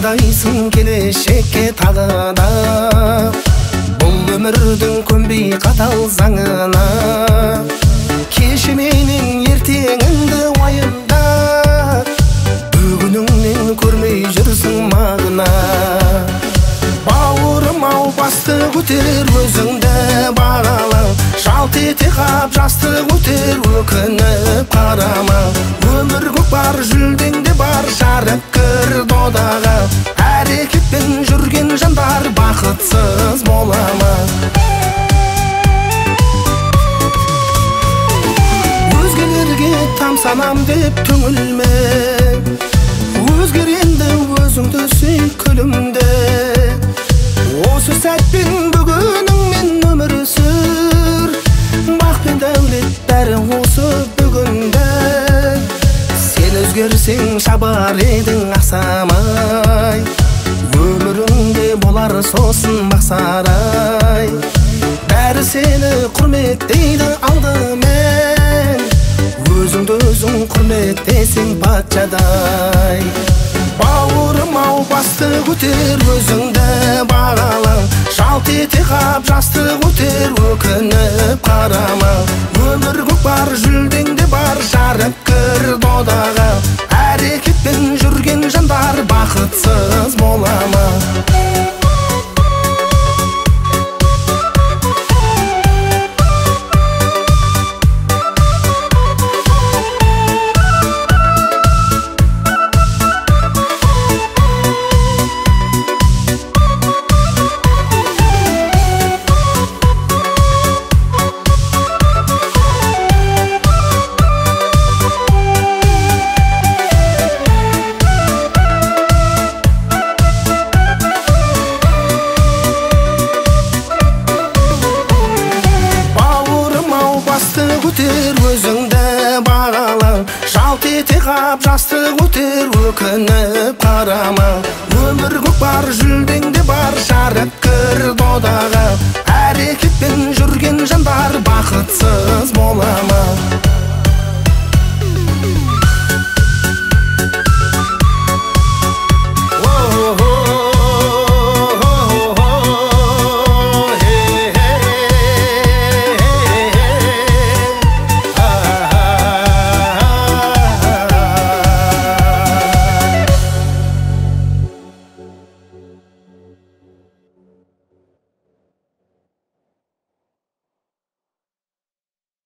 ойлайсың келешекке тағы да, бұл өмірдің көнбей қатал заңына. Кеше менің ертеңіңді уайымда, бүгініңнен көрмей жүрсің мағына. Бауырым ау, басты көтер өзіңді бағала, жалт ете қап жастық өтер өкініп қарама. Өмір көкпар жүлдеңде бар, жарып кір додаға, әрекетпен жүрген жандар бақытсыз бола ма? Өзгелерге тамсанам деп түңілме, өзгеренді өзіңді сүй күлімде. Осы сәтпен бүгініңмен өмір сүр, бақ пен дәулет бәрі осы бүгінде. Сен өзгерсең шабар едің ақсамай, өміріңде болар сосын мақсарай. Бәрі сені құрметтейді алдымен, өзіңді өзің құрметтесең патшадай. Бауырым ау, басты көтер өзіңді бағала, жалт ете қап жастық өтер өкініп қарама. Өмір көкпар жүлдеңде бар, жарып кір додаға, әрекетпен жүрген жандар бақытсыз бола ма? Көтер өзіңді бағала, жалт ете қап жастық өтер өкініп қарама. Өмір көкпар жүлдеңде бар, жарып кір додаға, әрекетпен жүрген жандар бақытсыз